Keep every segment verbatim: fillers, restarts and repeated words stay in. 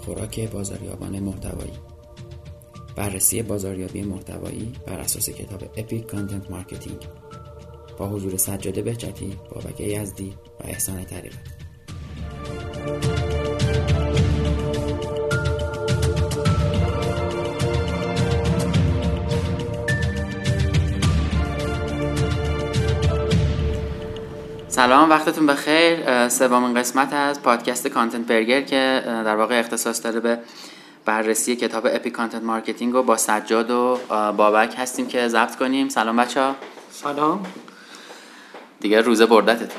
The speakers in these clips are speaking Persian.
خوراک بازاریابان محتوایی. بررسی بازاریابی محتوایی بر اساس کتاب اپیک کانتنت مارکتینگ با حضور سجاده بهجتی، بابک یزدی و احسان طریقت. سلام، وقتتون بخیر. سومین قسمت از پادکست کانتنت برگر که در واقع اختصاص داره به بررسی کتاب اپیک کانتنت مارکتینگ رو با سجاد و بابک هستیم که ضبط کنیم. سلام بچه‌ها. سلام. دیگه روزه بردتتون.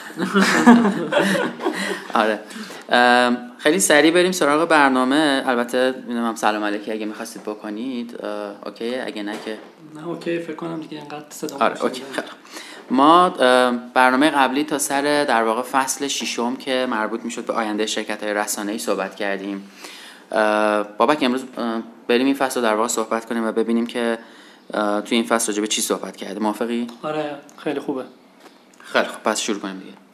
آره. خیلی سریع بریم سراغ برنامه. البته میدونم سلام علیکی اگه می‌خواستید بکنید اوکی، اگه نه که نه اوکی، فکر کنم دیگه اینقدر صدا آره اوکی. ما برنامه قبلی تا سر در واقع فصل ششم که مربوط میشد به آینده شرکت‌های رسانه‌ای صحبت کردیم. بابک امروز بریم این فصل رو در واقع صحبت کنیم و ببینیم که توی این فصل راجع به چی صحبت کرده. موافقی؟ آره خیلی خوبه. خیلی خوب، پس شروع کنیم دیگه.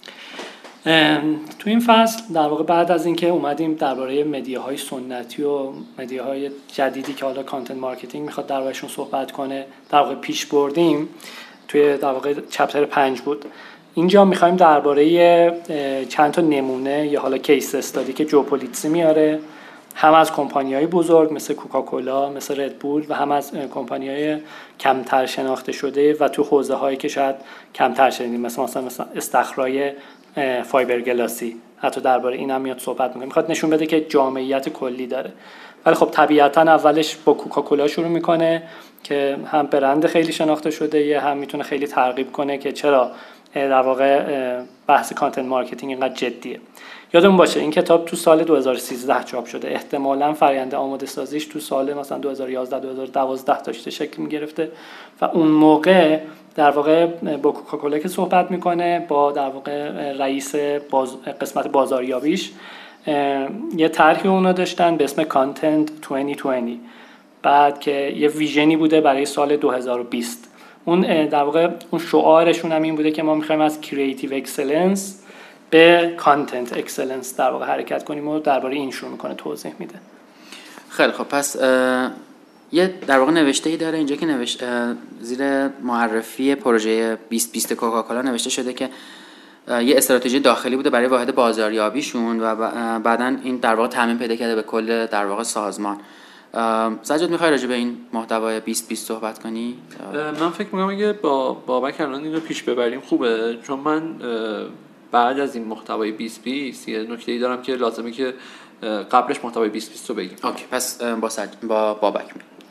تو این فصل در واقع بعد از اینکه اومدیم درباره مدیاهای سنتی و مدیاهای جدیدی که حالا کانتنت مارکتینگ میخواد دربارشون صحبت کنه در واقع پیش بردیم، توی در واقع چپتر پنج بود. اینجا میخوایم درباره چند تا نمونه یا حالا کیس استادی که جوپولیتسی میاره، هم از کمپانی‌های بزرگ مثل کوکاکولا، مثل ردبول و هم از کمپانی‌های کمتر شناخته شده و تو حوزه‌هایی که شاید کمتر شنیدیم مثل مثلا مثلا استخرای فایبرگلاسی. حتی درباره این هم میاد صحبت می‌کنه. میخواد نشون بده که جامعیت کلی داره. ولی خب طبیعتاً اولش با کوکاکولا شروع میکنه که هم برند خیلی شناخته شده، یه هم میتونه خیلی ترغیب کنه که چرا در واقع بحث کانتنت مارکتینگ اینقدر جدیه. یادمون باشه این کتاب تو سال دو هزار و سیزده چاپ شده. احتمالاً فرآیند آماده سازیش تو سال مثلا دو هزار و یازده دو هزار و دوازده داشته شکل میگرفته و اون موقع در واقع با کوکاکولا که صحبت میکنه، با در واقع رئیس باز قسمت بازاریابیش یه طرحی اونا داشتن به اسم کانتنت دو هزار و بیست، بعد که یه ویژنی بوده برای سال دو هزار و بیست. اون در واقع اون شعارشون هم این بوده که ما می‌خوایم از کریتیو اکسلنس به کانتنت اکسلنس در واقع حرکت کنیم و درباره این شروع می‌کنه توضیح میده. خیلی خب، پس یه در واقع نوشته‌ای داره اینجا که نوشت زیر معرفی پروژه بیست بیست کوکاکولا نوشته شده که یه استراتژی داخلی بوده برای واحد بازاریابیشون و بعداً این در واقع تعمیم پیدا کرده به کل در واقع سازمان. سجاد میخوای راجع به این محتوای بیست بیست صحبت کنی؟ من فکر میکنم اگه با بابک الان اینو پیش ببریم خوبه، چون من بعد از این محتوای بیست بیست یه نکته‌ای دارم که لازمه که قبلش محتوای بیست بیست رو بگیم. اوکی، پس با سج... با بابک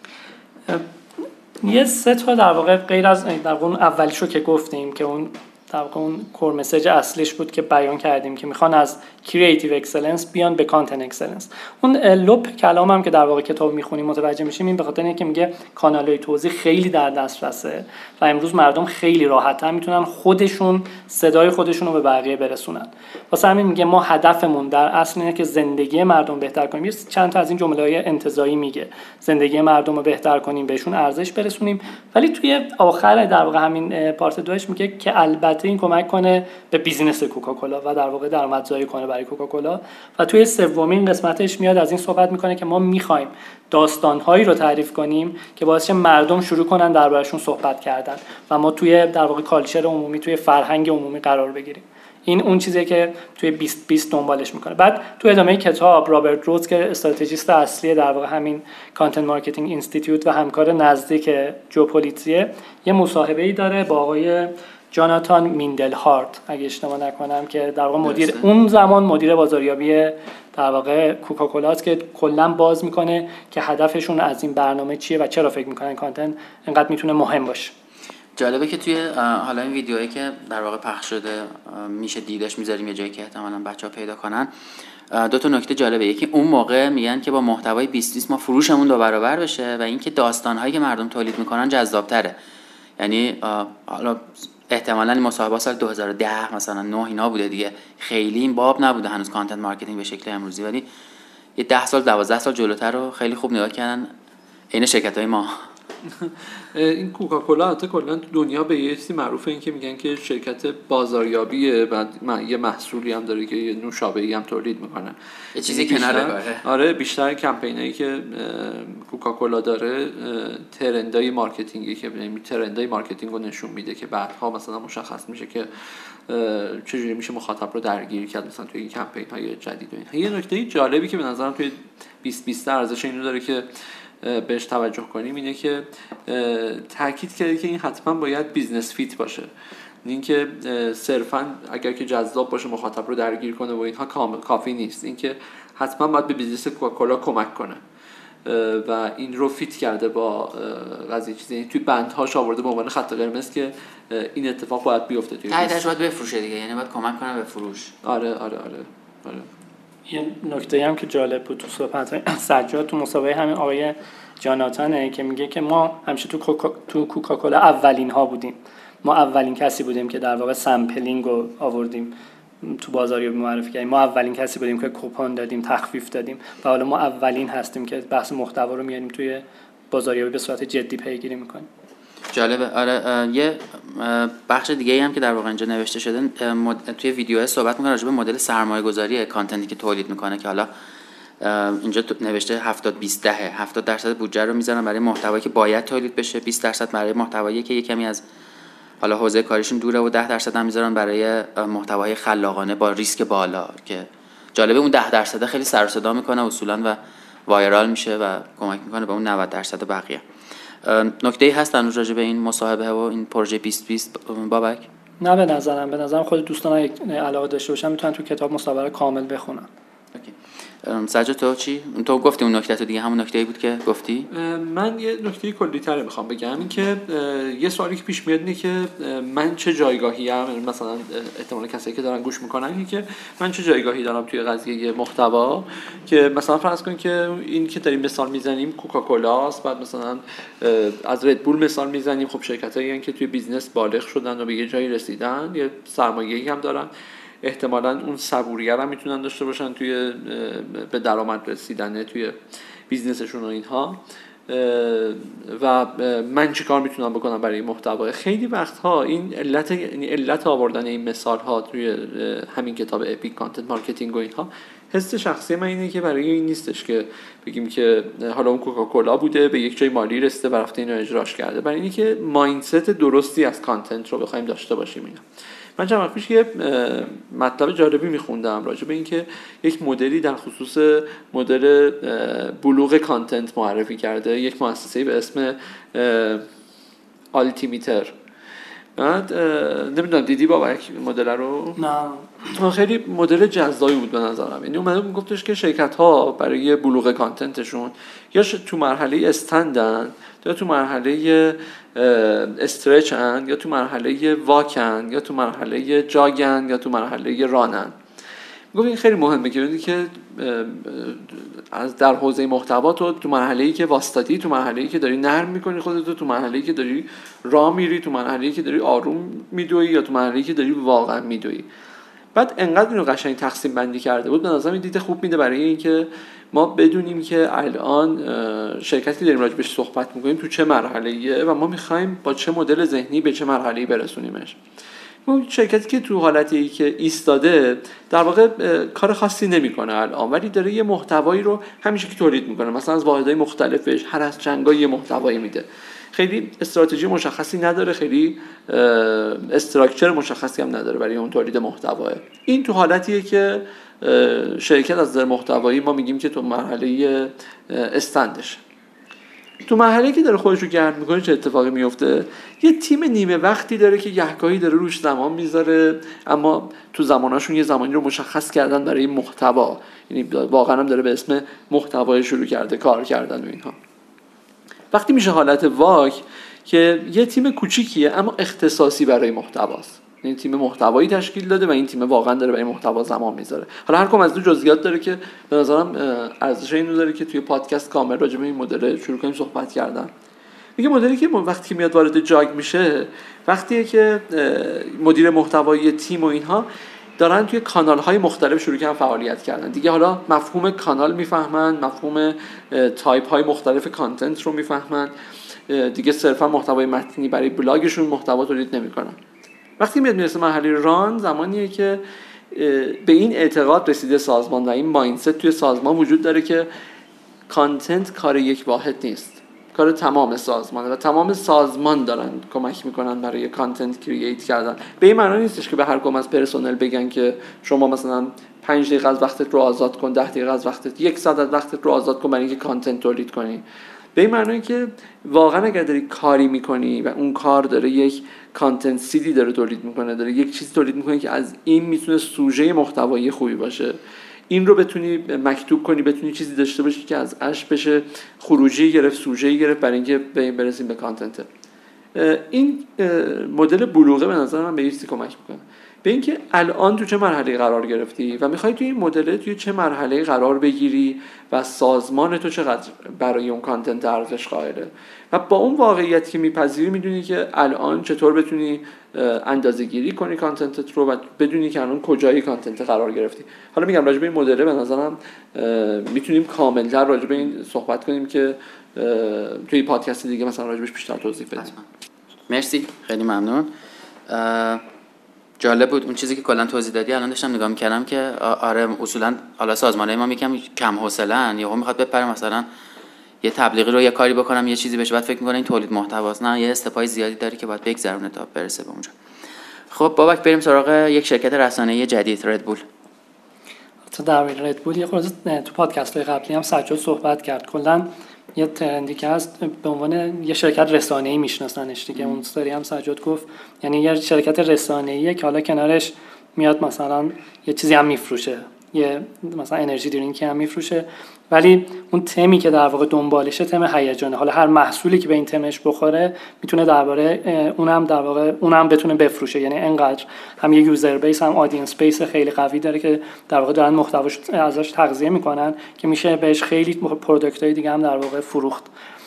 می یه سه تا در واقع غیر از در واقع اون اولیشو که گفتیم که اون در واقع اون کور مسیج اصلیش بود که بیان کردیم که میخوان از کریتیو اکسلنس بیان به کانتنت اکسلنس. اون لپ کلام هم که در واقع کتاب میخونیم متوجه میشیم این به خاطر اینه که میگه کانال‌های توزیع خیلی در دسترسه و امروز مردم خیلی راحت‌تر میتونن خودشون صدای خودشون رو به بقیه برسونن. واسه همین میگه ما هدفمون در اصل اینه که زندگی مردم بهتر کنیم. یه چند تا از این جمله‌های انتزاعی میگه زندگی مردم رو بهتر کنیم، بهشون ارزش برسونیم، ولی توی آخر در واقع همین پارت دوش میگه که البته این کمک کنه به بیزینس کوکاکولا و در واقع درآمدزایی کنه برای کوکاکولا. و توی سومین قسمتش میاد از این صحبت میکنه که ما میخوایم داستانهایی رو تعریف کنیم که باعث شه مردم شروع کنن دربارشون صحبت کردن و ما توی در واقع کالچر عمومی، توی فرهنگ عمومی قرار بگیریم. این اون چیزیه که توی بیست بیست دنبالش میکنه. بعد تو ادامه کتاب رابرت روز که استراتژیست اصلی در واقع همین کانتنت مارکتینگ اینستیتوت و همکار نزدیک جوپولیتسیه، یه مصاحبه‌ای داره با آقای جاناتان میندلهارت اگه اشتباه نکنم که در واقع مدیر اون زمان مدیر بازاریابی در واقع کوکاکولا است که کلا باز میکنه که هدفشون از این برنامه چیه و چرا فکر میکنن کانتنت اینقدر میتونه مهم باشه. جالبه که توی حالا این ویدیوهایی که در واقع پخش شده میشه دیدش، میذاریم یه جایی که احتمالاً بچه‌ها پیدا کنن. دو تا نکته جالبه. یکی اون موقع میگن که با محتوای بیست بیست ما فروشمون دو برابر بشه و اینکه داستان‌هایی که مردم تولید میکنن جذاب‌تره. یعنی حالا احتمالاً این مصاحبه سال دو هزار و ده مثلا نه اینا بوده دیگه، خیلی این باب نبوده هنوز کانتنت مارکتینگ به شکل امروزی، ولی یه ده سال دوازده سال جلوتر رو خیلی خوب نگاه کردن عین شرکت‌های ما. این کوکاکولا حتی کلا دنیا به یه چیزی معروفه، این که میگن که شرکت بازاریابیه، بعد یه محصولی هم داره که یه نوشابه‌ای هم تولید میکنه، یه چیزی کنار بگاره. آره بیشتر کمپینایی که کوکاکولا داره ترندای مارکتینگی که ترندای مارکتینگ رو نشون میده که بعدها مثلا مشخص میشه که چجوری میشه مخاطب رو درگیر کرد مثلا توی این کمپین‌های جدید. و یه نکته جالبی که به نظرم توی بیست بیست ارزش اینو داره که بهش توجه کنیم اینه که تاکید کرده که این حتما باید بیزنس فیت باشه، اینکه صرفا اگر که جذاب باشه مخاطب رو درگیر کنه و اینها کافی نیست، اینکه حتما باید به بیزنس کوکاکولا کمک کنه و این رو فیت کرده با قضیه چیزی، یعنی توی بندهاش آورده به عنوان خط قرمز که این اتفاق باید بیفته توی تاییدش باید بفروشه دیگه، یعنی باید کمک کنه به فروش. آره آره آره آره. یه نکته هم که جالب بود تو صحبت سجاد تو مسابقه همین آقای جاناتانه که میگه که ما همیشه تو کوکا... تو کوکاکولا اولین ها بودیم، ما اولین کسی بودیم که در واقع سامپلینگ رو آوردیم تو بازاریابی معرفی کردیم، ما اولین کسی بودیم که کوپن دادیم، تخفیف دادیم و حالا ما اولین هستیم که بحث محتوا رو میاریم توی بازاریابی به صورت جدی پیگیری میکنیم. جالبه. آره یه بخش دیگه هم که در واقع اینجا نوشته شده مد... توی ویدیوها صحبت می‌کنه راجع به مدل سرمایه‌گذاری کانتنتی که تولید میکنه که حالا اینجا نوشته هفتاد بیست ده هفتاد درصد بودجه رو میذارن برای محتوایی که باید تولید بشه، بیست درصد برای محتوایی که یه کمی از حالا حوزه کاریشون دوره و ده درصد هم میذارن برای محتوای خلاقانه با ریسک بالا که جالبه اون ده درصد خیلی سر و صدا میکنه اصولا و وایرال میشه و کمک میکنه به اون نود درصد بقیه. نکته‌ای هست در راجع به این مصاحبه و این پروژه بیست بیست بابک؟ نه به نظرم به نظرم خود دوستان علاقه داشته باشن میتونن تو کتاب مصاحبه کامل بخونن. اوکی. سجاد تو چی؟ تو گفتی اون نکته تو دیگه همون نکته‌ای بود که گفتی؟ من یه نکته کلی‌تر میخوام بگم، این که یه سوالی که پیش میاد اینه که من چه جایگاهی ام، مثلا احتمال کسایی که دارن گوش میکنن اینه که من چه جایگاهی دارم توی قضیه محتوا، که مثلا فرض کن که این که داریم مثال میزنیم کوکاکولاست، بعد مثلا از ردبول مثال میزنیم، خب شرکتایی هستن که توی بیزنس بالغ شدن و به یه جایی رسیدن، یه سرمایه‌ای هم دارن، احتمالاً اون صبوریه رو میتونن داشته باشن توی به درآمد رسیدن توی بیزنسشون و اینها. و من چی کار میتونم بکنم برای محتوا؟ خیلی وقتها این علت یعنی علت آوردن این مثال ها توی همین کتاب اپیک کانتنت مارکتینگ و اینها، حس شخصی من اینه که برای این نیستش که بگیم که حالا اون کوکاکولا بوده به یک جای مالی رسیده و رفته اینو اجراش کرده، برای اینی که مایندست درستی از کانتنت رو بخوایم داشته باشیم. اینا من چند وقت پیش یه مطلب جالبی میخوندم راجع به این که یک مدلی در خصوص مدل بلوغ کانتنت معرفی کرده یک مؤسسه‌ای به اسم آلتیمیتر. بعد نمیدونم دیدی بابک مدل رو؟ نه. خیلی مدل جذابی بود به نظرم. یعنی اومده بود گفتش که شرکت‌ها برای بلوغ کانتنتشون یا تو مرحله استندن یا تو مرحله استرچن یا تو مرحله واکن یا تو مرحله جاگن یا تو مرحله رانن. گفت این خیلی مهمه که ببینید که از در حوزه محتوا تو تو مرحله‌ای که واسطاتی، تو مرحله‌ای که داری نرم می‌کنی خودت، تو مرحله‌ای که داری راه میری، تو مرحله‌ای که داری آروم میدوی یا تو مرحله‌ای که داری واقعا میدوی. بعد انقدر اینو قشنگ تقسیم بندی کرده بود به نظرم این دید خوب میده برای اینکه ما بدونیم که الان شرکتی داریم راجبش صحبت می‌کنیم تو چه مرحله‌ایه و ما می‌خوایم با چه مدل ذهنی به چه مرحله‌ای برسونیمش. اون شرکتی که تو حالتی که ایستاده در واقع کار خاصی نمیکنه الان، ولی داره یه محتوایی رو همیشه که تولید میکنه، مثلا از واحدهای مختلفش هر از چنگای یه محتوایی میده، خیلی استراتژی مشخصی نداره، خیلی استراکچر مشخصی هم نداره برای اون تولید محتوا. این تو حالتیه که شرکت از نظر محتوایی ما میگیم که تو مرحله استندش. تو مرحله‌ای که داره خودش رو گرم میکنه چه اتفاقی میفته؟ یه تیم نیمه وقتی داره که گهگاهی داره روش زمان میذاره، اما تو زماناشون یه زمانی رو مشخص کردن برای محتوا، یعنی واقعا هم داره به اسم محتوا شروع کرده کار کردن و اینها. وقتی میشه حالت واک که یه تیم کوچیکیه اما اختصاصی برای محتواست، این تیم محتوایی تشکیل داده و این تیم واقعا داره برای محتوا زمان میذاره. حالا هر کدوم از دو جزئیات داره که به نظرم ارزش اینو داره که توی پادکست کامل راجع به این مدل شروع کنیم صحبت کردن. میگه مدلی که وقتی که میاد وارد جاگ میشه، وقتیه که مدیر محتوایی تیم و اینها دارن توی کانال‌های مختلف شروع کردن فعالیت کردن دیگه. حالا مفهوم کانال میفهمن، مفهوم تایپ‌های مختلف کانتنت رو میفهمن دیگه، صرفا محتوای متنی برای بلاگشون محتوا تولید نمی‌کنن. وقتی میاد میرسه مرحله ران، زمانیه که به این اعتقاد رسیده سازمان و این مایندست توی سازمان وجود داره که کانتنت کار یک واحد نیست، کار تمام سازمانه و تمام سازمان دارن کمک میکنن برای کانتنت کرییت کردن. به این معنی نیستش که به هر کدوم از پرسنل بگن که شما مثلا پنج دقیقه از وقتت رو آزاد کن، ده دقیقه از وقتت، یک ساعت از وقتت رو آزاد کن برای اینکه کانتنت تولید کنی. به این معنی که واقعا اگر داری کاری میکنی و اون کار داره یک کانتنت سیدی داره تولید میکنه، داره یک چیز تولید میکنه که از این میتونه سوژه محتوایی خوبی باشه، این رو بتونی مکتوب کنی، بتونی چیزی داشته باشی که از اش بشه خروجی گرفت، سوژه گرفت برای اینکه به این برسیم به کانتنت. این مدل بلوغه به نظر من به ایستی کمک میکنه به اینکه الان تو چه مرحله قرار گرفتی و میخوای توی این مدل توی چه مرحله قرار بگیری و سازمان تو چقدر برای اون کانتنت ارزش قائله و با اون واقعیت که میپذیری میدونی که الان چطور بتونی اندازه گیری کنی کانتنتت رو و بدونی که الان کجای کانتنت قرار گرفتی. حالا میگم راجع به این مدل به نظرم میتونیم کامل‌تر راجع به این صحبت کنیم که توی پادکست دیگه مثلا راجعش بیشتر توضیح بدیم. مرسی، خیلی ممنون. جالب بود اون چیزی که کلا توضیح دادی. الان داشتم نگاه می‌کردم که آره اصولا حالا سازمان‌های ما میگم کم حوصله‌ان، یهو میخواد بپره مثلا یه تبلیغی رو یه کاری بکنم یه چیزی بشه، بعد فکر می‌کنه این تولید محتواست. نه، یه استپای زیادی داره که باید بگذرونه تا برسه به اونجا. خب بابک، بریم سراغ یک شرکت رسانه‌ای جدید، ردبول. تو در مورد ردبول یه خورده تو پادکست‌های قبلی هم سجاد صحبت کرد. کلاً یه ترندی که هست به عنوان یه شرکت رسانه‌ای میشناسنش دیگه. اون سری هم سجاد گفت یعنی یه شرکت رسانه‌ایه که حالا کنارش میاد مثلا یه چیزی هم میفروشه، یه مثلا انرژی درینکی هم میفروشه، ولی اون تمی که در واقع دنبالشه تم هیجانه. حالا هر محصولی که به این تمش بخوره میتونه درباره اونم در واقع اونم بتونه بفروشه. یعنی انقدر هم یه یوزر بیس هم آدینس بیس خیلی قوی داره که در واقع دارن محتواش ازش تغذیه میکنن که میشه بهش خیلی پروداکت‌های دیگه هم در واقع فروخت.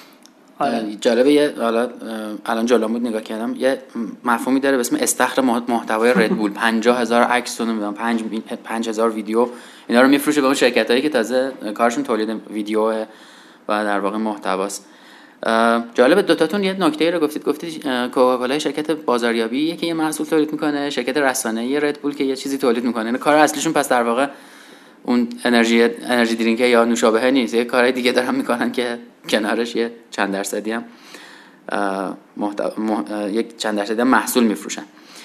جالبه. یه حالا الان جلومود نگاه کردم یه مفهومی داره به اسم استخر محتوای ردبول. پنجاه هزار عکس و نمیدونم پنج هزار ویدیو اینا رو میفروشه به اون شرکتایی که تازه کارشون تولید ویدیو و در واقع محتواست. جالبه دوتاتون یه نکته رو گفتید گفتید کوکاکولا شرکت بازاریابی که یه محصول تولید میکنه، شرکت رسانه‌ای ردبول که یه چیزی تولید میکنه. این کار اصلیشون پس در واقع اون انرژی انرژی درینک یا نوشابه نیست، یه کارهای دیگه دارن میکنن که کنارش یه چند درصدی هم محتوا مح... یک چند درصدی هم محصول میفروشن.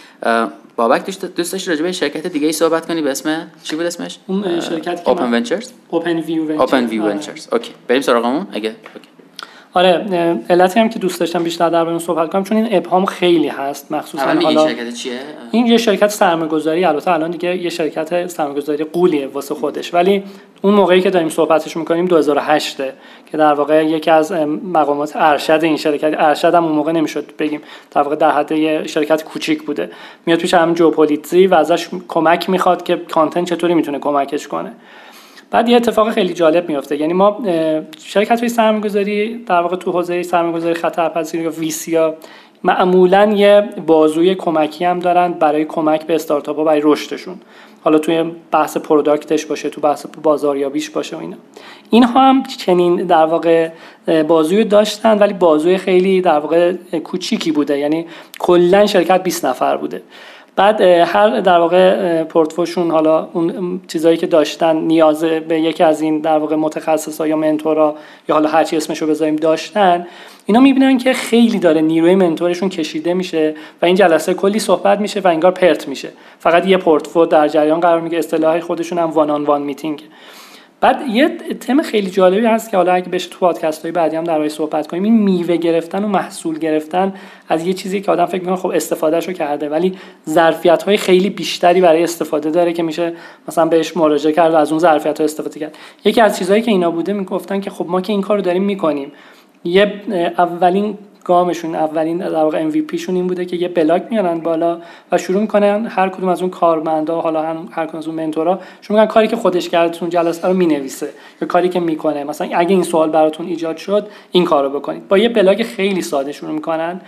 بابک دوست داشت راجع به شرکت دیگه ای صحبت کنی به اسم چی بود اسمش؟ اون شرکتی که اوپن ونچرز. اوپن ویو ونچرز. اوپن ویو ونچرز. اوکی، بریم سراغمون اگه اوکی. آره، علتی هم که دوست داشتم بیشتر در اون صحبت کنم چون این ابهام خیلی هست، مخصوصا حالا این شرکت چیه؟ این یه شرکت سرمایه‌گذاری، البته الان دیگه یه شرکت سرمایه‌گذاری قولیه واسه خودش، ولی اون موقعی که داریم صحبتش می‌کنیم دو هزار و هشت که در واقع یکی از مقامات ارشد این شرکت، ارشد هم اون موقع نمیشد بگیم، در واقع در حد یه شرکت کوچیک بوده، میاد پیش همین جوپولیتزی و ازش کمک میخواد که کانتنت چطوری میتونه کمکش کنه. بعد یه اتفاق خیلی جالب میفته، یعنی ما شرکت‌های سرمایه‌گذاری در واقع تو حوزه سرمایه‌گذاری خطرپذیر یا وی سی ها معمولاً یه بازوی کمکی هم دارن برای کمک به استارتاپ‌ها برای رشدشون، حالا توی بحث پروداکتش باشه، تو بحث بازاریابیش باشه و اینا. اینها هم چنین در واقع بازوی داشتن، ولی بازوی خیلی در واقع کوچیکی بوده، یعنی کلاً شرکت بیست نفر بوده. بعد هر در واقع پورتفولیوشون، حالا اون چیزایی که داشتن نیاز به یکی از این در واقع متخصصا یا منتورا یا حالا هر چی اسمشو بذاریم داشتن، اینا میبینن که خیلی داره نیروی منتورشون کشیده میشه و این جلسه کلی صحبت میشه و انگار پرت میشه، فقط یه پورتفولیو در جریان قرار میگیره، اصطلاحی خودشون هم وان آن وان میتینگ. بعد یه تم خیلی جالبی هست که حالا اگه بهش تو پادکست‌های بعدی هم درباره‌اش صحبت کنیم، این میوه گرفتن و محصول گرفتن از یه چیزی که آدم فکر می‌کنه خب استفادهشو کرده، ولی ظرفیت‌های خیلی بیشتری برای استفاده داره که میشه مثلا بهش مراجعه کرد و از اون ظرفیت‌ها استفاده کرد. یکی از چیزایی که اینا بوده میگفتن که خب ما که این کارو داریم می‌کنیم، یه اولین گامشون، اولین در واقع ام وی پی شون این بوده که یه بلاگ میارن بالا و شروع میکنن هر کدوم از اون کارمندا، حالا هر کدوم از اون منتورا شروع میکنن کاری که خودش کرده تو جلسه رو مینویسه یا کاری که میکنه، مثلا اگه این سوال براتون ایجاد شد این کارو بکنید. با یه بلاگ خیلی ساده شروع میکنن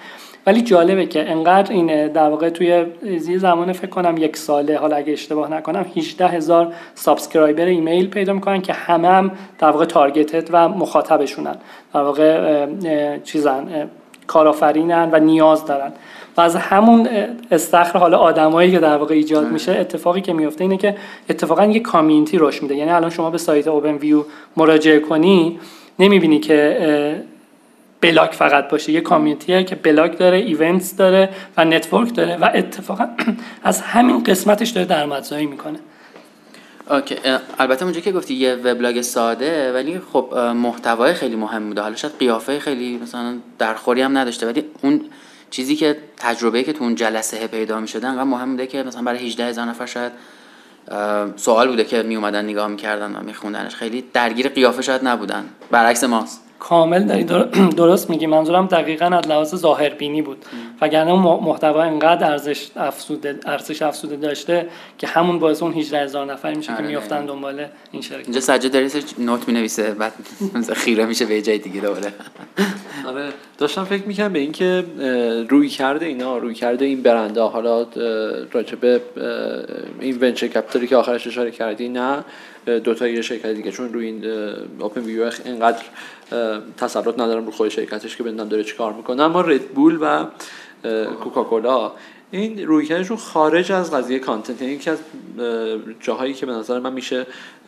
ولی جالبه که انقدر این در واقع توی یه زمان فکر کنم یک ساله، حالا اگه اشتباه نکنم هجده هزار سابسکرایبر ایمیل پیدا میکنن که همه هم در واقع تارگتد و مخاطبشونن، در واقع چیزن کارآفرینن و نیاز دارن و از همون استخر حالا آدمایی که در واقع ایجاد میشه اتفاقی که میفته اینه که اتفاقا یه کامیونیتی رشد میده. یعنی الان شما به سایت اوپن ویو مراجعه کنی نمیبینی که بلاگ فقط باشه، یه کامیونیتیه که بلاگ داره، ایونتس داره و نتورک داره و اتفاقا از همین قسمتش داره درآمدزایی میکنه. اوکی، البته اونجا که گفتی یه وبلاگ ساده ولی خب محتوای خیلی مهم بوده، حالا شاید قیافه خیلی مثلا درخوری هم نداشته، ولی اون چیزی که تجربه‌ای که تو اون جلسه پیدا می‌شده انقدر مهم بوده که مثلا برای هجده هزار نفر شاید سوال بوده که می اومدن نگاه می‌کردن و می‌خوندنش، خیلی درگیر قیافه شاید نبودن، برعکس ماست. کامل داری درست میگی. منظورم دقیقاً از لحاظ ظاهر بینی بود، وگرنه اون محتوا انقدر ارزش افزوده ارزش افزوده داشته که همون باعث اون هجده هزار نفر میشه که میافتن دنبال این شرکت. اینجا سجاد داره نوت مینویسه بعد خیره میشه به جای دیگه دوباره. آره داشتم فکر میکنم به این که روی کرده اینا روی کرده این برندها، حالا راجع به این ونچر کپیتالی که آخرش اشاره کردی، نه دو تا یه شرکت دیگه، چون روی این اوپن ویو اینقدر تسلط ندارم رو خود شرکتش که ببینم داره چیکار میکنه، اما ردبول و کوکاکولا این رویکردشون خارج از قضیه کانتنت، یعنی یکی از جاهایی که به نظر من میشه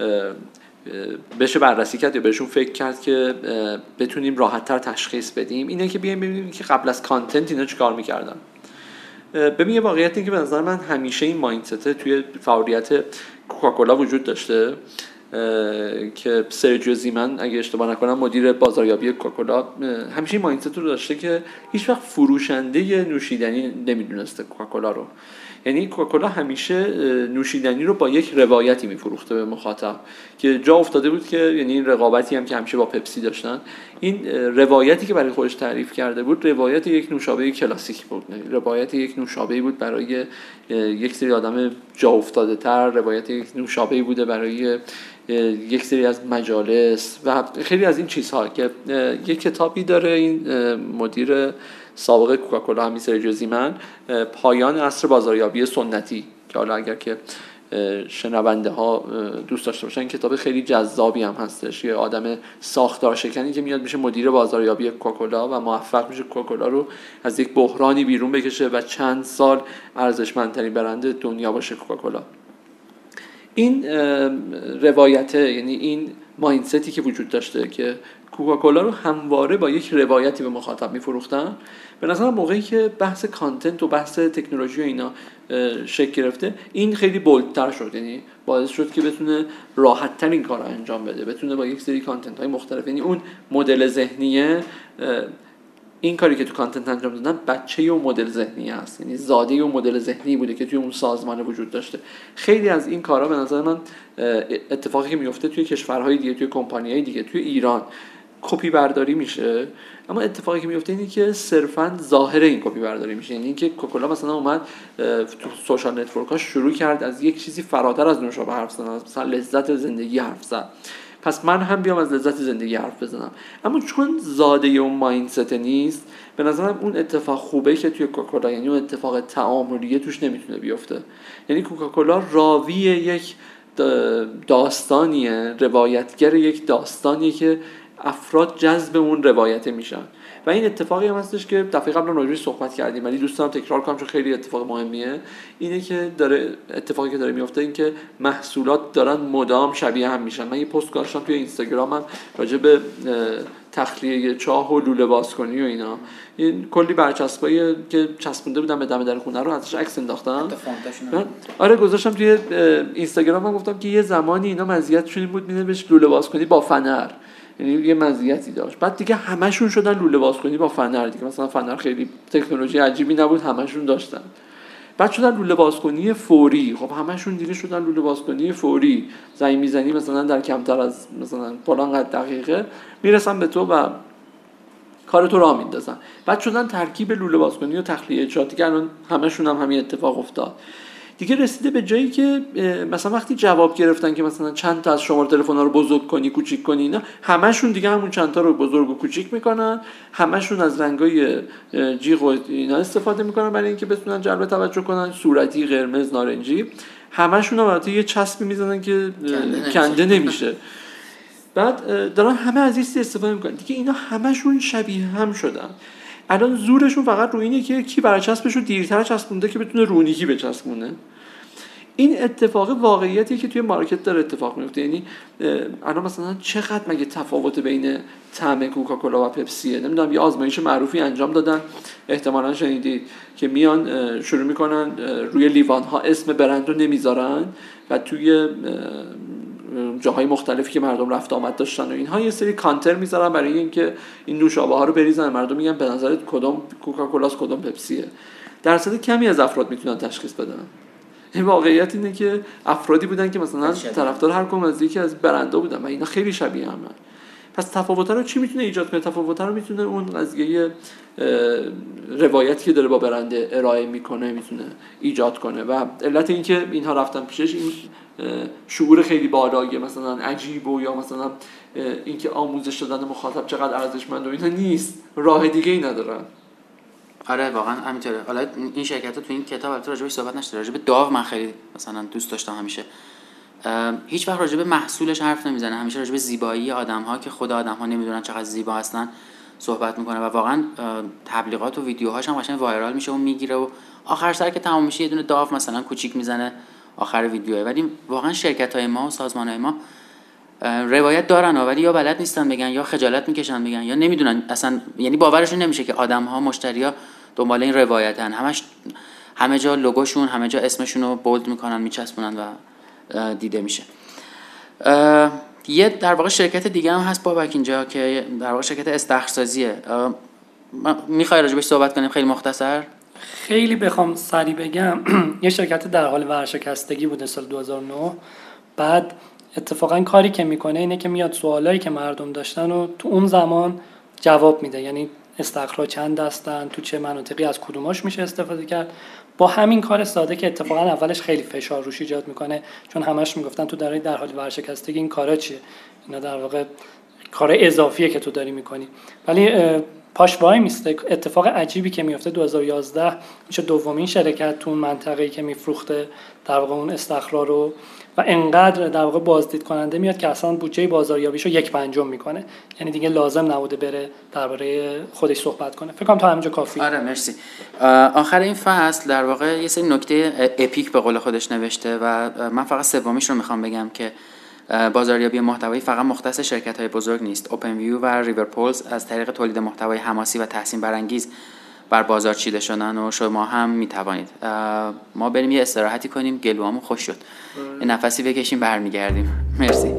بشه بررسی کرد یا بهشون فکر کرد که بتونیم راحت‌تر تشخیص بدیم اینه که بیایم ببینیم که قبل از کانتنت اینا چیکار میکردن. ببین یه واقعیت اینه که به نظر من همیشه این مایندست توی فعالیت کوکاکولا وجود داشته که سرجیو زیمن اگه اشتباه نکنم مدیر بازاریابی کوکاکولا همیشه این مایندست رو داشته که هیچ وقت فروشنده نوشیدنی نمیدونسته کوکاکولا رو. یعنی کوکاکولا همیشه نوشیدنی رو با یک روایتی میفروخته به مخاطب که جا افتاده بود که یعنی این رقابتی هم که همیشه با پپسی داشتن، این روایتی که برای خودش تعریف کرده بود روایت یک نوشابه کلاسیک بود، روایت یک نوشابه بود برای یک سری آدم جا افتاده تر، روایت یک نوشابه بوده برای یک سری از مجالس و خیلی از این چیزها که یک کتابی داره این مدیر سابق کوکاکولا همین سرجیو زیمن، پایان عصر بازاریابی سنتی، که حالا اگر که شنونده ها دوست داشته باشن کتاب خیلی جذابی هم هستش، یه آدم ساختار شکنی که میاد میشه مدیر بازاریابی کوکاکولا و موفق میشه کوکاکولا رو از یک بحرانی بیرون بکشه و چند سال ارزشمندترین برند دنیا باشه کوکاکولا. این روایته، یعنی این مایندستی که وجود داشته که کوکاکولا رو همواره با یک روایتی به مخاطب میفروختن، به نظر موقعی که بحث کانتنت و بحث تکنولوژی و اینا شکل گرفته این خیلی بولدتر شد، یعنی باعث شد که بتونه راحت‌تر این کار رو انجام بده، بتونه با یک سری کانتنت های مختلف، یعنی اون مدل ذهنیه، این کاری که تو کانتنت انجام دادن بچه اون مدل ذهنی هست، یعنی زاده اون مدل ذهنی بوده که توی اون سازمان وجود داشته. خیلی از این کارا به نظر من اتفاقی که میفته توی کشورهای دیگه، توی کمپانی‌های دیگه، توی ایران کپی برداری میشه، اما اتفاقی که میفته اینه که صرفاً ظاهر این کپی برداری میشه، یعنی اینکه کوکاکولا مثلا اومد تو سوشال نتورک‌هاش شروع کرد از یک چیزی فراتر از نوشابه حرف زدن، مثلا لذت زندگی حرف زد، پس من هم بیام از لذت زندگی حرف بزنم. اما چون زاده اون مایندست نیست، به نظرم اون اتفاق خوبه که توی کوکاکولا، یعنی اون اتفاق تعاملیه توش نمیتونه بیفته. یعنی کوکاکولا راوی یک داستانیه، روایتگر یک داستانیه که افراد جذب اون روایت میشن و این اتفاقی هم هستش که دفعه قبل راجعش صحبت کردیم ولی دوست دارم تکرار کنم چون خیلی اتفاق مهمیه. اینه که داره اتفاقی که داره میفته این که محصولات دارن مدام شبیه هم میشن. من یه پست گذاشتم توی اینستاگرامم راجع به تخلیه چاه و لوله بازکنی و اینا، این کلی برچسبایی که چسبونده بودن به دم در خونه رو ازش عکس انداختم. آره گذاشتم توی اینستاگرامم، گفتم که یه زمانی اینا مزیتشون این بود می‌نوشت لوله بازکنی با فنر، یعنی یه مزیتی داشت. بعد دیگه همشون شدن لوله بازکنی با فنر دیگه، مثلا فنر خیلی تکنولوژی عجیبی نبود همشون داشتن. بعد شدن لوله بازکنی فوری، خب همشون دیگه شدن لوله بازکنی فوری، زنگ میزنی مثلا در کمتر از مثلا فلان قد دقیقه میرسن به تو و کار تو راه میندازن. بعد شدن ترکیب لوله بازکنی و تخلیه اجراتی که الان همشون هم همین اتفاق افتاد. دیگه رسیده به جایی که مثلا وقتی جواب گرفتن که مثلا چند تا از شماره تلفن‌ها رو بزرگ کنی کوچیک کنی اینا، همشون دیگه همون چند تا رو بزرگ و کوچیک میکنن، همشون از رنگای جیغ و اینا استفاده میکنن برای اینکه بتونن جلب توجه کنن، صورتی، قرمز، نارنجی، همشون البته یه چسبی میزنن که کنده نمیشه. بعد دارن همه از این استفاده میکنن دیگه، اینا همشون شبیه هم شدن. الان زورشون فقط رو اینه که کی برچسبش رو دیرتر چسبونده که بتونه رونیکی بچسبونه. این اتفاق واقعیتیه که توی مارکت داره اتفاق میفته. یعنی الان مثلا چقدر مگه تفاوت بین طعم کوکاکولا و پپسیه؟ نمیدونم، یه آزمایش معروفی انجام دادن، احتمالاً شنیدید، که میان شروع میکنن روی لیوان ها اسم برند رو نمیذارن و توی جاهای مختلفی که مردم رفت آمد داشتن و اینها یه سری کانتر میذارن برای اینکه این نوشابه ها رو بریزن، مردم میگن به نظرت کدوم کوکاکولاست کدوم پپسیه. درصد کمی از افراد میتونن تشخیص بدن. این واقعیت اینه که افرادی بودن که مثلا طرفدار هر کدوم از یکی از برندها بودن و اینا خیلی شبیه همن. پس تفاوت‌ها رو چی میتونه ایجاد کنه؟ تفاوت‌ها رو میتونه اون قضیه روایتی که داره با برند ارائه میکنه میتونه ایجاد کنه و علت این که اینها رفتن پیشش این شعور خیلی بالاییه، مثلا عجیب و یا مثلا اینکه آموزش دادن مخاطب چقدر ارزشمند و اینا نیست، راه دیگه ای ندارن. آره واقعا همینطوره. حالا این شرکت‌ها تو این کتاب البته راجع بهش صحبت نشده، راجع به داو من خیلی مثلا دوست داشتم همیشه. هیچ وقت راجع به محصولش حرف نمیزنه، همیشه راجع به زیبایی آدم‌ها که خود آدم‌ها نمیدونن چقدر زیبا هستن صحبت میکنه و واقعا تبلیغات و ویدیوهاش هم قشنگ وایرال میشه و میگیره و آخر سر که تمام میشه یه دونه داو مثلا کوچیک میزنه آخر ویدیوه. ولی واقعا شرکت‌های ما و سازمان‌های ما روایت دارن ولی یا بلد نیستن بگن یا خجالت میکشن بگن یا نمیدونن اصلا، یعنی باورشون نمیشه که آدم‌ها مشتری‌ها دنبال این روایتن، همش همه جا لوگوشون همه جا اسمشون رو بولد میکنن میچسبونن و دیده میشه. یه در واقع شرکت دیگه هم هست بابک اینجا که در واقع شرکت استخرسازیه. میخوای راجع بهش صحبت کنیم خیلی مختصر؟ خیلی بخوام سریع بگم یه شرکت در حال ورشکستگی بوده سال دو هزار و نه. بعد اتفاقا کاری که میکنه اینه که میاد سوالایی که مردم داشتن و تو اون زمان جواب میده، یعنی استخرها چند هستن، تو چه مناطقی از کدوماش میشه استفاده کرد. با همین کار ساده که اتفاقا اولش خیلی فشار روش ایجاد میکنه، چون همش میگفتن تو در در حال ورشکستگی این کارا چیه، اینا در واقع کار اضافیه که تو داری میکنی، ولی پاش وای میسته. اتفاق عجیبی که میفته دو هزار و یازده میشه دومین شرکت تو اون منطقه‌ای که میفروخته در واقع اون استخرها رو و انقدر در واقع بازدید کننده میاد که اصلا بودجه بازاریابیشو یک پنجم میکنه، یعنی دیگه لازم نبوده بره درباره خودش صحبت کنه. فکر کنم تا همینجا کافیه. آره مرسی. آخر این فصل در واقع یه سری نکته اپیک به قول خودش نوشته و من فقط سومیش رو میخوام بگم که بازاریابی محتوایی فقط مختص شرکت‌های بزرگ نیست. اوپن ویو و ریور پولز از طریق تولید محتوای حماسی و تحسین برانگیز بر بازار چیده شدن و شما هم میتوانید. ما بریم یه استراحتی کنیم، گلوامون خوش شد، یه نفسی بکشیم برمیگردیم. مرسی.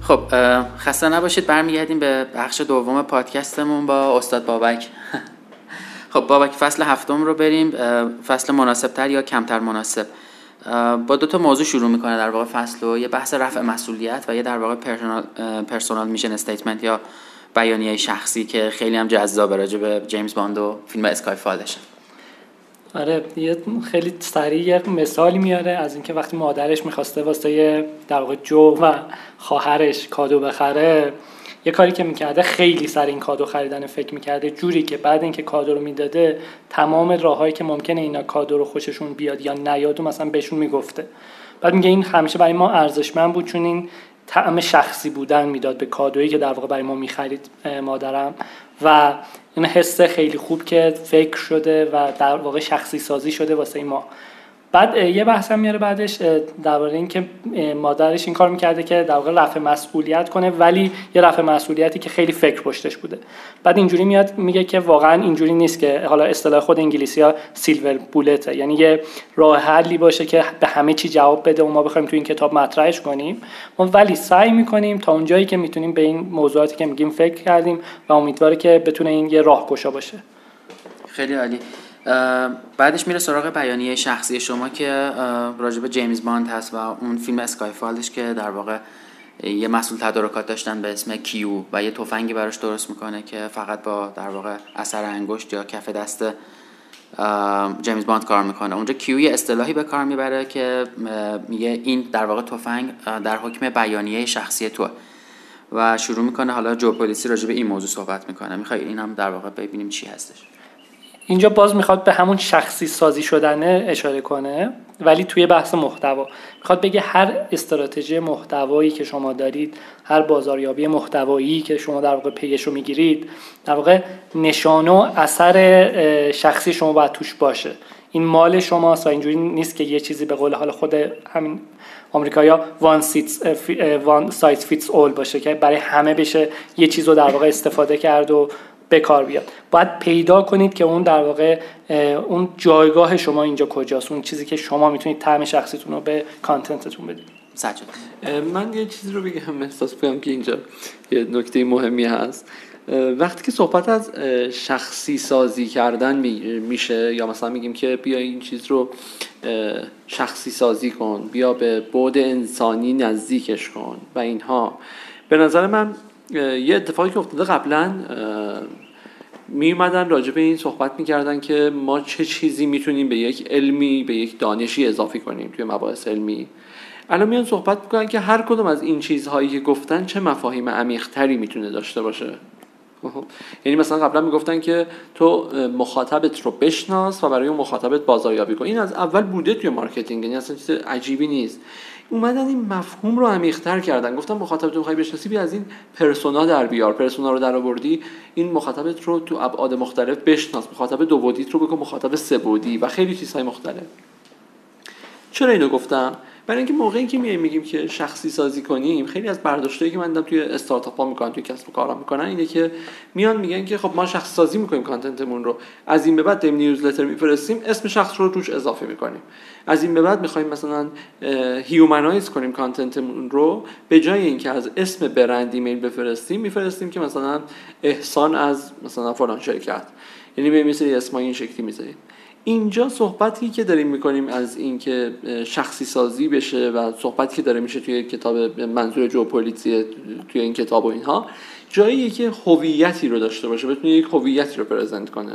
خب خسته نباشید، برمیگردیم به بخش دوم پادکستمون با استاد بابک. خب بابک، فصل هفتم رو بریم، فصل مناسبتر یا کمتر مناسب. با دو تا موضوع شروع میکنه در واقع فصل و یه بحث رفع مسئولیت و یه در واقع پرسونال پرسونال میشن استیتمنت یا بیانیه شخصی که خیلی هم جذابه راجع به جیمز باند و فیلم اسکای فالش. آره، یه خیلی سریع یک مثالی میاره از اینکه وقتی مادرش میخواسته واسه در واقع جو و خواهرش کادو بخره، یه کاری که میکرده خیلی سر این کادو خریدن فکر میکرده، جوری که بعد اینکه کادو رو میداده تمام راههایی که ممکنه اینا کادو رو خوششون بیاد یا نیاد و مثلا بهشون میگفته. بعد میگه این همیشه برای ما ارزشمند بود چون این طعم شخصی بودن میداد به کادویی که در واقع برای ما میخرید مادرم، و این حس خیلی خوب که فکر شده و در واقع شخصی سازی شده واسه ما. بعد یه بحث هم میاره بعدش درباره این که مادرش این کار میکرده که در واقع رفع مسئولیت کنه، ولی یه رفع مسئولیتی که خیلی فکر پشتش بوده. بعد اینجوری میاد میگه که واقعا اینجوری نیست که حالا اصطلاح خود انگلیسی‌ها سیلور بولته، یعنی یه راه حلی باشه که به همه چی جواب بده و ما بخوایم تو این کتاب مطرحش کنیم، ما ولی سعی میکنیم تا اونجایی که میتونیم به این موضوعاتی که میگیم فکر کردیم و امیدواره که بتونه این یه راهگشا باشه. خیلی عالی. بعدش میره سراغ بیانیه شخصی شما که راجع به جیمز باند هست و اون فیلم اسکای فالش که در واقع یه مسئول تدارکات داشتن به اسم کیو و یه تفنگی براش درست میکنه که فقط با در واقع اثر انگشت یا کف دست جیمز باند کار میکنه. اونجا کیو یه اصطلاحی به کار میبره که میگه این در واقع تفنگ در حکم بیانیه شخصی تو، و شروع میکنه حالا جوپلیسی راجع به این موضوع صحبت میکنه. میخوای این هم در واقع ببینیم چی هستش. اینجا باز میخواد به همون شخصی سازی شدن اشاره کنه، ولی توی بحث محتوا میخواد بگه هر استراتژی محتوایی که شما دارید، هر بازاریابی محتوایی که شما در واقع پیش رو میگیرید، در واقع نشانه و اثر شخصی شما باید توش باشه. این مال شماست و اینجوری نیست که یه چیزی به قول حال خود همین آمریکایی‌ها وان وان سایز فیتس اول باشه که برای همه بشه یه چیز رو در واقع استفاده کرد و به کار بیاد. باید پیدا کنید که اون در واقع اون جایگاه شما اینجا کجاست، اون چیزی که شما میتونید طعم شخصیتون رو به کانتنتتون بدید. سجاد، من یه چیزی رو بگم، احساس می‌کنم که اینجا یه نکته مهمی هست. وقتی که صحبت از شخصی سازی کردن میشه یا مثلا میگیم که بیا این چیز رو شخصی سازی کن، بیا به بعد انسانی نزدیکش کن و اینها، به نظر من یه اتفاقی که افتاده قبلا می اومدن راجع به این صحبت میکردن که ما چه چیزی میتونیم به یک علمی، به یک دانشی اضافه کنیم توی مباحث علمی. الان میان صحبت میکنن که هر کدوم از این چیزهایی که گفتن چه مفاهیم عمیق‌تری میتونه داشته باشه. یعنی مثلا قبلا میگفتن که تو مخاطبت رو بشناس و برای اون مخاطبت بازاریابی کن. این از اول بوده توی مارکتینگ، یعنی اصلا چیز عجیبی نیست. اومدن این مفهوم رو عمیق‌تر کردن، گفتن مخاطبت رو می‌خوای بشناسی، بیا از این پرسونا در بیار، پرسونا رو در آوردی، این مخاطبت رو تو ابعاد مختلف بشناس، مخاطب دو بعدیت رو بکن مخاطب سه بعدی و خیلی چیزهای مختلف. چرا اینو گفتم؟ برای اینکه موقعی که میایم میگیم که شخصی سازی کنیم، خیلی از برداشتایی که من دیدم توی استارتاپ‌ها میکنن، توی کسب و کارها میکنن، اینه که میان میگن که خب ما شخصی سازی میکنیم کانتنتمون رو، از این به بعد دیم نیوزلتر میفرستیم، اسم شخص رو توش اضافه میکنیم، از این به بعد میخوایم مثلا هیومنایز کنیم کانتنتمون رو، به جای اینکه از اسم برند ایمیل بفرستیم میفرستیم که مثلا احسان از مثلا فلان شرکت، یعنی به مثل اسمای این شکلی میذاریم. اینجا صحبتی که داریم میکنیم از این که شخصی سازی بشه و صحبتی که داره میشه توی کتاب منظور جوپولیسی توی این کتاب و اینها، جاییه که هویتی رو داشته باشه، بتونه یک هویتی رو پرزنت کنه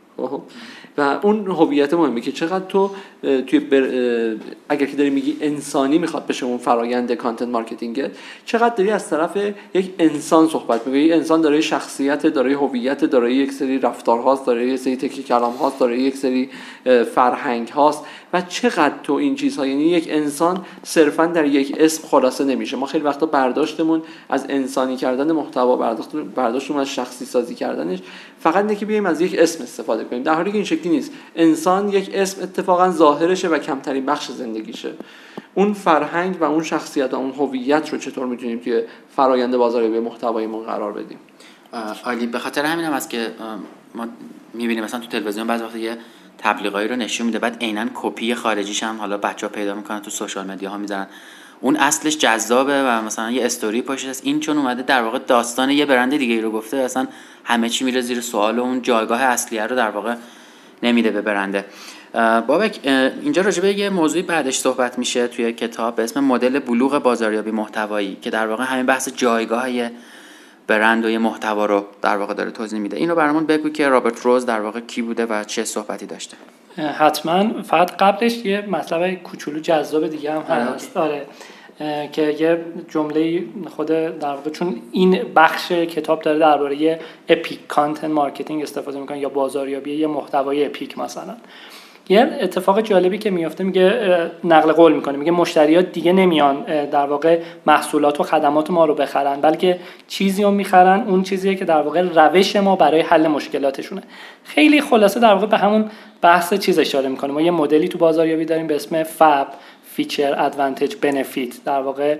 و اون هویت مهمه که چقدر تو توی بر... اگر که داری میگی انسانی میخواد بشه اون فرآیند کانتنت مارکتینگ، چقدر داری از طرف یک انسان صحبت میگی، انسان داره شخصیت، داره هویت، داره یک سری رفتارهاست، داره یک سری تکی کلام هاست، داره یک سری فرهنگ هاست و چقدر تو این چیزها، یعنی یک انسان صرفا در یک اسم خلاصه نمیشه. ما خیلی وقتا برداشتمون از انسانی کردن محتوا، برداشت برداشتمون از شخصی سازی کردنش فقط اینه که بیایم از یک اسم استفاده کنیم، در حالی که این شکلی نیست. انسان یک اسم اتفاقا ظاهرشه و کمترین بخش زندگیشه. اون فرهنگ و اون شخصیت و اون هویت رو چطور میتونیم توی فرآیند بازاریابی محتواییمون قرار بدیم؟ عالی. به خاطر همین هم است که ما میبینیم مثلا تو تلویزیون بعضی وقتا یه تبلیغایی رو نشون میده، بعد عیناً کپی خارجیش هم حالا بچه‌ها پیدا میکنن تو سوشال مدیا ها میذارن. اون اصلش جذابه و مثلا یه استوری پشتش هست. این چون اومده در واقع داستان یه برند دیگه ای رو گفته، اصلا همه چی میره زیر سوال و اون جایگاه اصلیه رو در واقع نمیده به برنده. بابک اینجا راجع به یه موضوعی بعدش صحبت میشه توی کتاب به اسم مدل بلوغ بازاریابی محتوایی که در واقع همین بحث جایگاه برند و یه محتوا رو در واقع داره توضیح میده. اینو برامون بگو که رابرت روز در واقع کی بوده و چه صحبتی داشته. حتما. فقط قبلش یه مطلب کوچولو جذاب دیگه هم هست. آره که یه جمله خود در واقع چون این بخش کتاب داره درباره اپیک کانتنت مارکتینگ استفاده میکنه یا بازاریابی یه محتوای اپیک مثلا. یه اتفاق جالبی که میفته میگه نقل قول میکنه، میگه مشتری‌ها دیگه نمیان در واقع محصولات و خدمات ما رو بخرن، بلکه چیزی رو میخرن، اون چیزیه که در واقع روش ما برای حل مشکلاتشونه. خیلی خلاصه در واقع به همون بحث چیز اشاره میکنه. ما یه مدلی تو بازاریابی داریم به اسم فاب، فیچر، ادوانتج، بنفیت، در واقع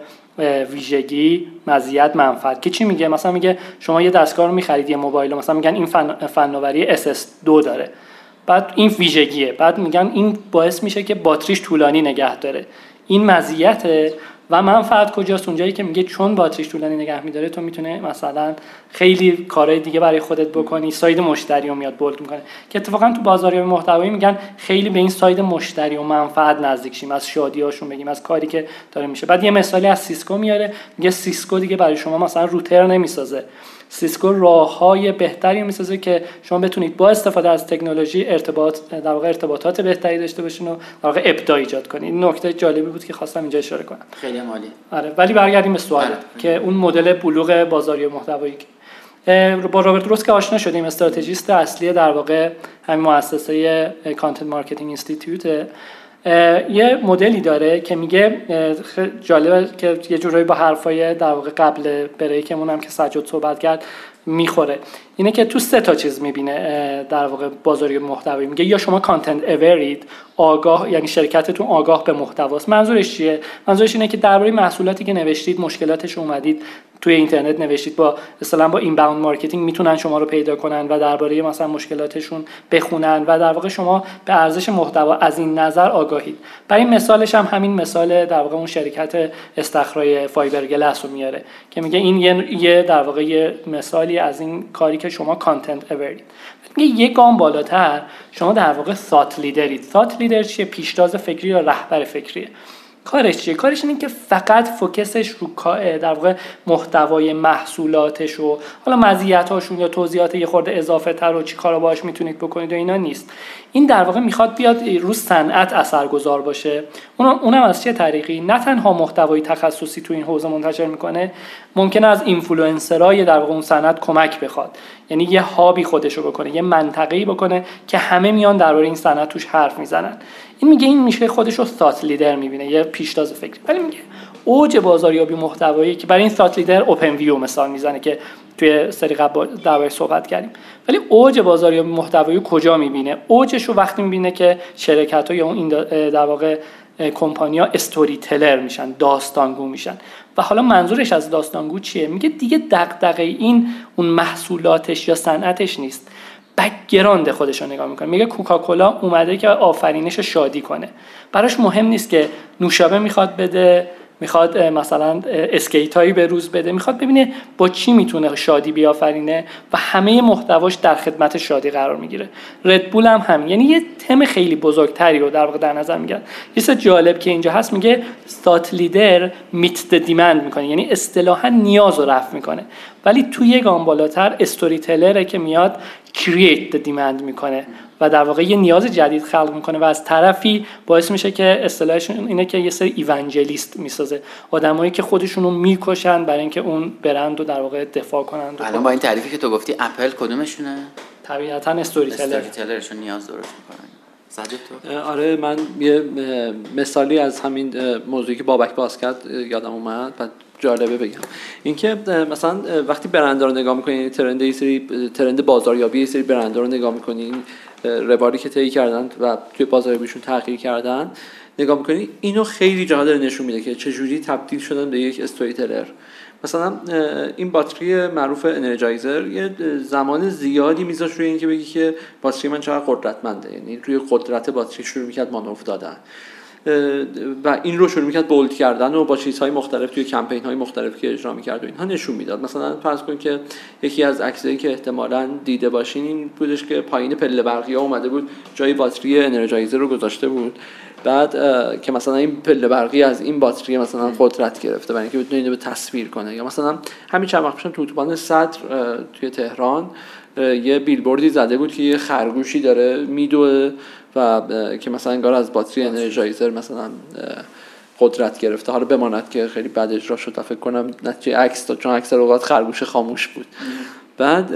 ویژگی، مزیت، منفعت. که چی میگه؟ مثلا میگه شما یه دستگاه رو میخرید، یه موبایل رو مثلا میگن این فن... فناوری اس اس دو داره، بعد این ویژگیه، بعد میگن این باعث میشه که باتریش طولانی نگه داره، این مزیته. و منفعت کجاست؟ اونجایی که میگه چون باتریش طولانی نگه میداره تو میتونه مثلا خیلی کارهای دیگه برای خودت بکنی، ساید مشتری رو میاد بولد میکنه. که اتفاقا تو بازاریابی محتوایی میگن خیلی به این ساید مشتری و منفعت نزدیک شیم، از شادیاشون بگیم، از کاری که داره میشه. بعد یه مثالی از سیسکو میاره، میگه سیسکو دیگه برای شما مثلا روتر نمیسازه، سیسکو راههای بهتری میسازه که شما بتونید با استفاده از تکنولوژی ارتباط در واقع ارتباطات بهتری داشته باشین و در واقع ابداع ایجاد کنید. این نکته جالبی بود که خواستم اینجا اشاره کنم. خیلی عالی. آره ولی برگردیم به سوالت که اون مدل بلوغ بازاریابی محتوایی با رابرت روز که آشنا شدیم، استراتژیست اصلی در واقع همین مؤسسه کانتنت مارکتینگ اینستیتوت، یه مدلی داره که میگه جالبه که یه جورایی با حرفای در واقع قبل بریکمون هم که سجاد صحبت کرد میخوره. اینه که تو سه تا چیز میبینه در واقع بازاریابی محتوایی. میگه یا شما کانتنت اورید، آگاه، یعنی شرکتتون آگاه به محتواست. منظورش چیه؟ منظورش اینه که درباره محصولاتی که نوشتید، مشکلاتش اومدید توی اینترنت نوشتید، با مثلا با این باوند مارکتینگ میتونن شما رو پیدا کنن و درباره مثلا مشکلاتشون بخونن و در واقع شما به ارزش محتوا از این نظر آگاهید. برای مثالش هم همین مثال در واقع اون شرکت استخرای فایبرگلاس رو میاره که میگه این یه, یه در واقع یه مثالی از این کاری که شما کانتنت اورید. میگه یه گام بالاتر شما در واقع ثات لیدرید. ثات لیدر چیه؟ پیشتاز فکری یا رهبر فکریه. کارش چیه؟ کارش اینه که فقط فوکسش رو در واقع محتوای محصولاتش و حالا مزیتاشون یا توضیحات یه خورده اضافه تر و چی کارا باهاش میتونید بکنید و اینا نیست. این در واقع میخواد بیاد رو صنعت اثرگذار باشه. اون اونم از چه طریقی؟ نه تنها محتوای تخصصی تو این حوزه منتشر میکنه، ممکنه از اینفلوئنسرای در واقع اون صنعت کمک بخواد، یعنی یه هابی خودشو بکنه، یه منطقه‌ای بکنه که همه میان درباره این صنعت توش حرف میزنن. این میگه این میشه خودشو ثات لیدر میبینه، یه پیشتاز فکری. ولی میگه اوج بازاریابی محتوایی که برای این ثات لیدر اوپن ویو مثال میزنه که توی سری قبل دربارش صحبت کردیم. ولی اوج بازاریابی محتوایی کجا میبینه؟ اوجش رو وقتی میبینه که شرکت‌ها یا اون در واقع کمپانی‌ها استوری تلر میشن، داستانگو میشن. و حالا منظورش از داستانگو چیه؟ میگه دیگه دغدغه این اون محصولاتش یا صنعتش نیست، بک‌گراند خودش رو نگاه میکنه. میگه کوکاکولا اومده که آفرینش شادی کنه، براش مهم نیست که نوشابه میخواد بده، میخواد مثلا اسکیت هایی به روز بده، میخواد ببینه با چی میتونه شادی بیافرینه و همه محتواش در خدمت شادی قرار میگیره. ردبول هم همین، یعنی یه تم خیلی بزرگتری رو در واقع در نظر میگیره. یه چیز جالب که اینجا هست، میگه ثات لیدر میت د دیمند میکنه، یعنی اصطلاحا نیاز رو رفع میکنه. ولی توی یه گام بالاتر استوری تلره که میاد کرییت د دیمند میکنه و در واقع یه نیاز جدید خلق میکنه و از طرفی باعث میشه که اصطلاحشون اینه که یه سری ایونجلیست میسازه، آدمایی که خودشونو میکشن برای اینکه اون برند رو در واقع دفاع کنن. الان با این تعریفی که تو گفتی اپل کدومشونه؟ طبیعتاً استوری تلر. استوری تلرشون نیاز درست میکنن. سجاد تو؟ آره من یه مثالی از همین موضوعی که بابک باز کرد یادم اومد و جالبه بگم. اینکه مثلا وقتی برندها رو نگاه می‌کنین، ترند یه سری ترند بازاریابی یه سری برندها رو نگاه می‌کنین، رواری که طی کردن و توی بازاریابیشون تغییر کردن نگاه می‌کنین، اینو خیلی جاها داره نشون میده که چجوری تبدیل شدن به یک استوری تلر. مثلا این باتری معروف انرژایزر یه زمان زیادی میذاشت روی اینکه بگی که باتری من چقدر قدرتمنده، یعنی روی قدرت باتری شروع می‌کرد مانور دادن. و این رو شروع می‌کرد بولد کردن و با چیزهای مختلف توی کمپین‌های مختلفی که اجرا می‌کرد و اینها نشون میداد. مثلا فرض کن که یکی از عکسایی که احتمالاً دیده باشین این بودش که پایین پله برقی‌ها اومده بود جای باتری انرژایزر رو گذاشته بود، بعد که مثلا این پله برقی از این باتری مثلا قدرت گرفته برای اینکه بتونه اینو به تصویر کنه. یا مثلا همین چند وقت پیش تو اتوبان صدر توی تهران یه بیلبوردی زده بود که یه خرگوشی داره میدوه و که مثلا انگار از باتری انرژایزر مثلا قدرت گرفته. حالا بماند که خیلی بد اجرا شد، فکر کنم نتیجه عکس داد چون اکثر اوقات خرگوش خاموش بود. بعد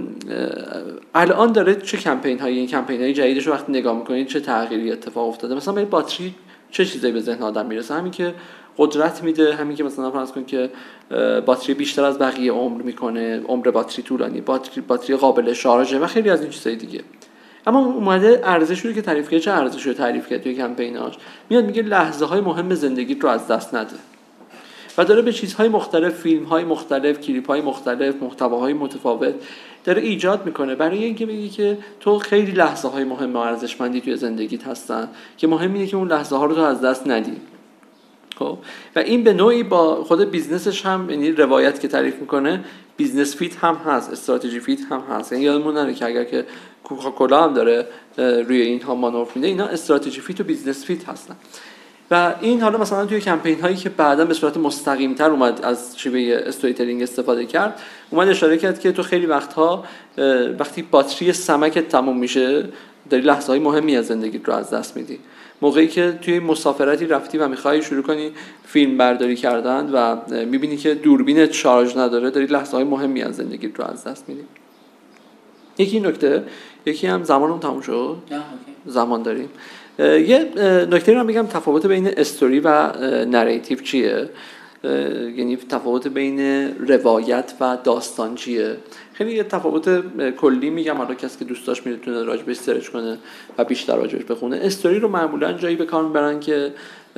الان داره چه کمپین هایی این کمپین های جدیدش رو وقتی نگاه میکنید چه تغییری اتفاق افتاده. مثلا به باتری چه چیزایی به ذهن آدم میرسه؟ همین که قدرت میده، همین که مثلا فرض کن که باتری بیشتر از بقیه عمر میکنه، عمر باتری طولانی، باتری باتری قابل شارژه و خیلی از این چیزای دیگه. اما اومده ارزشی رو که تعریف کرده، چه ارزشی رو تعریف کرده توی کمپیناش؟ میاد میگه لحظه های مهم زندگیت رو از دست نده و داره به چیزهای مختلف، فیلم‌های مختلف، کلیپ‌های مختلف، محتواهای متفاوت داره ایجاد میکنه برای اینکه بگی که تو خیلی لحظه‌های مهم و ارزشمندی توی زندگیت هستن که مهمه که اون لحظه‌ها رو تو از دست ندی. خب و این به نوعی با خود بیزنسش هم، یعنی روایت که تعریف میکنه بیزنس فیت هم هست، استراتژی فیت هم هست. یعنی یادمون نره که اگر که کوکاکولا هم داره روی اینها مانور میده، اینا استراتژی فیت و بیزنس فیت هستن. و این حالا مثلا توی کمپین هایی که بعدا به صورت مستقیم تر اومد از شیوه استوری تلینگ استفاده کرد، اومد اشاره کرد که تو خیلی وقتها وقتی باتری سمکت تموم میشه داری لحظه های مهمی از زندگیت رو از دست میدی. موقعی که توی مسافرتی رفتی و میخوای شروع کنی فیلم برداری کردن و میبینی که دوربینت شارژ نداره، داری لحظه های مهمی از زندگیت رو از دست میدی. یکی نکته، یکی هم زمانم تموم شد، زمان داریم. یه نکته رو میگم تفاوت بین استوری و نریتیو چیه، یعنی تفاوت بین روایت و داستان چیه. خیلی یه تفاوت کلی میگم، حالا کسی که دوست داشت میتونه راجبش سرچ کنه و بیشتر راجبش بخونه. استوری رو معمولا جایی به کار میبرن که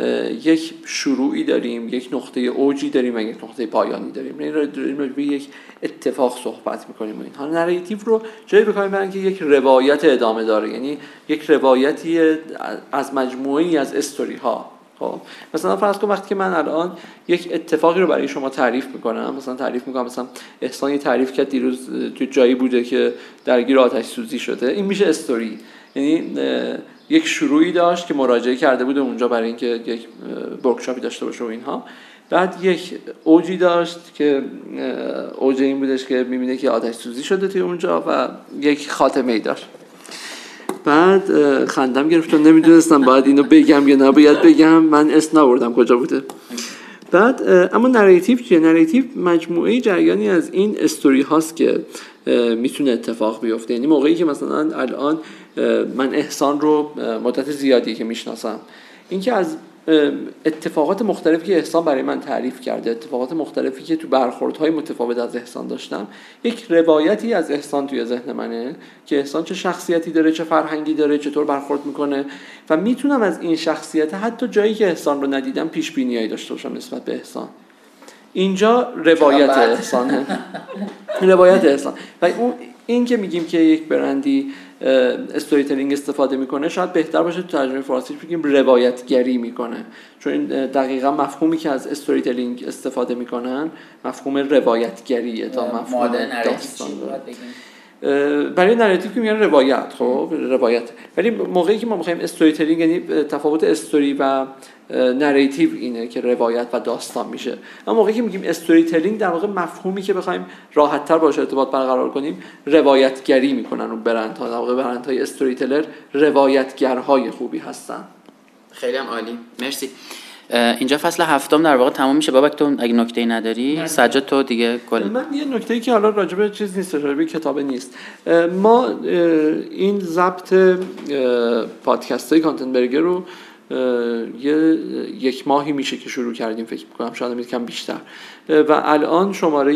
یک شروعی داریم، یک نقطه اوجی داریم و یک نقطه پایانی داریم، یعنی راجب یک اتفاق صحبت میکنیم و اینها. نریتیو رو جایی به کار میبرن که یک روایت ادامه داره، یعنی یک روایتی از مجموعه‌ای از استوری ها. خب مثلا فرض کن وقتی که من الان یک اتفاقی رو برای شما تعریف میکنم، مثلا تعریف میکنم مثلا احسان تعریف کرد دیروز تو جایی بوده که درگیر آتش سوزی شده، این میشه استوری. یعنی یک شروعی داشت که مراجعه کرده بود اونجا برای اینکه یک ورکشاپی داشته باشه و اینها، بعد یک اوجی داشت که اوج این بودش که میبینه که آتش سوزی شده توی اونجا و یک خاتمه ای داشت. بعد خندم گرفت و نمیدونستم باید اینو بگم یا نباید بگم، من اسم نبردم کجا بوده. بعد اما نریتیو چیه؟ نریتیو مجموعه جریانی از این استوری هاست که میتونه اتفاق بیفته. یعنی موقعی که مثلا الان من احسان رو مدت زیادی که میشناسم، این که از اتفاقات مختلفی که احسان برای من تعریف کرده، اتفاقات مختلفی که تو برخوردهای متفاوت از احسان داشتم، یک روایتی از احسان توی ذهن منه که احسان چه شخصیتی داره، چه فرهنگی داره، چطور برخورد میکنه و میتونم از این شخصیت حتی جایی که احسان رو ندیدم پیش بینیایی داشته باشم نسبت به احسان. اینجا روایت احسانه. روایت احسان. و اون این که میگیم که یک برندی استوری تلینگ استفاده میکنه، شاید بهتر باشه تو ترجمه فارسیش بگیم روایتگری میکنه، چون این دقیقاً مفهومی که از استوری تلینگ استفاده میکنن مفهوم روایتگریه تا مفهوم داستان. برای نریتیو که میگن روایت، خب روایت، ولی موقعی که ما میخوایم استوری تلینگ، یعنی تفاوت استوری و نریتیو اینه که روایت و داستان میشه. اما موقعی که میگیم استوری تلینگ، در واقع مفهومی که بخوایم راحت تر باشه ارتباط برقرار کنیم، روایتگری میکنن اون برندها. در واقع برندهای استوری تلر روایتگرهای خوبی هستن. خیلی هم عالی، مرسی. اینجا فصل هفتم در واقع تموم میشه. بابک تو اگه نکته‌ای نداری، سجاد تو دیگه کل. من یه نکته‌ای که حالا راجع به چیز نیست، راجع به کتاب نیست. ما این ضبط پادکست‌های کانتنت برگر رو یه یک ماهی میشه که شروع کردیم، فکر می‌کنم شاید هم کم بیشتر، و الان شماره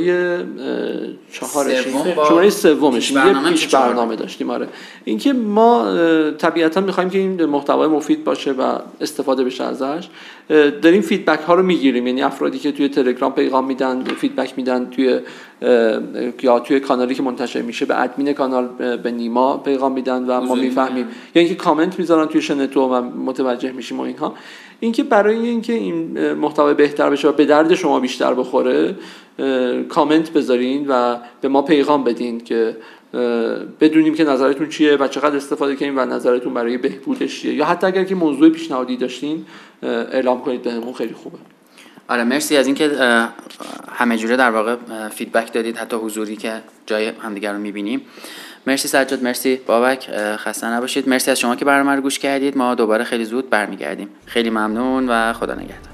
چهارش شماره سومش یه پیش برنامه داشتیم. آره، اینکه ما طبیعتاً می‌خوایم که این محتوای مفید باشه و استفاده بشه ازش. داریم فیدبک ها رو میگیریم، یعنی افرادی که توی تلگرام پیغام میدن، فیدبک میدن، توی یا توی کانالی که منتشر میشه به ادمین کانال، به نیما پیغام میدن و ما میفهمیم، یا اینکه کامنت میذارن توی شنوتو و متوجه میشیم و اینها. اینکه برای اینکه این محتوا بهتر بشه و به درد شما بیشتر بخوره کامنت بذارین و به ما پیغام بدین که بدونیم که نظرتون چیه و چقدر استفاده کنیم و نظرتون برای بهبودش چیه، یا حتی اگر که موضوع پیشنهادی داشتین اعلام کنید بهمون، خیلی خوبه. آره مرسی از اینکه همه جوره در واقع فیدبک دادید، حتی حضوری که جای همدیگر رو می‌بینیم. مرسی سجاد، مرسی بابک، خسته نباشید. مرسی از شما که برنامه رو گوش کردید. ما دوباره خیلی زود برمیگردیم. خیلی ممنون و خدا نگهدار.